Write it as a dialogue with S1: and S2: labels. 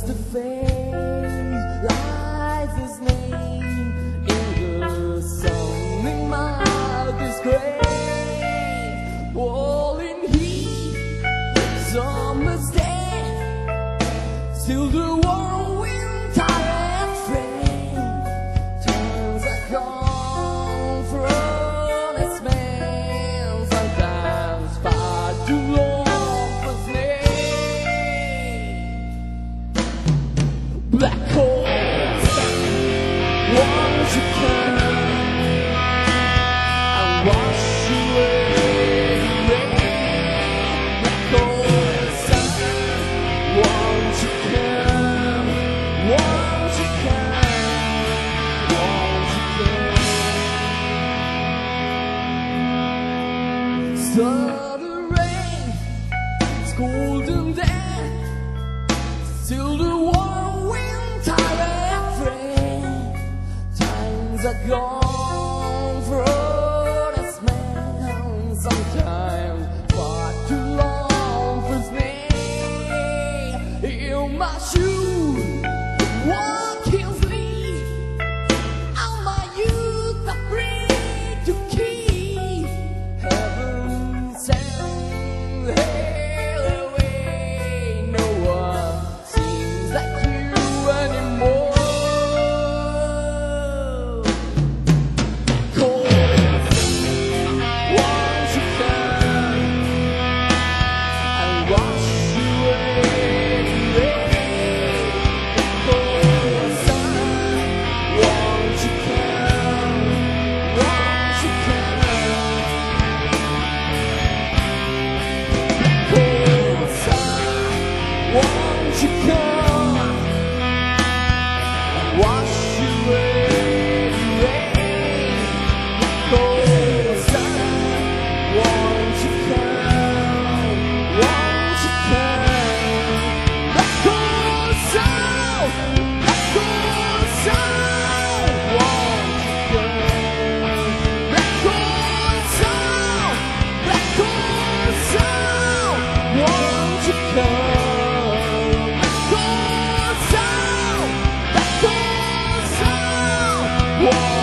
S1: to face lies his name in the song in my disgrace. All in heat, summer's dead, still the whirlwind tired frame. Times are gone for honest men, sometimes far too long for snakes. Black hole sun, won't you come and wash away the rain? Black hole sun, won't you come? Won't you come? Won't you come? Start the rain, it's cold and damp, still the whirlwind tired frame. Times are gone for honest men, sometimes far too long for snake. In my shoes, what kills me? All my youth are free to keep. Heaven sent hell away. No one seems like you anymore. Cold, won't you come and wash away the rain? Cold sun, won't you come? Won't you come? Cold sun, won't you come and wash away the rain? Cold sun, won't you come? Won't you come? That cold sun, that cold sun, won't you come? That cold sun, that cold sun, won't you come? That cold sun, that cold sun, won't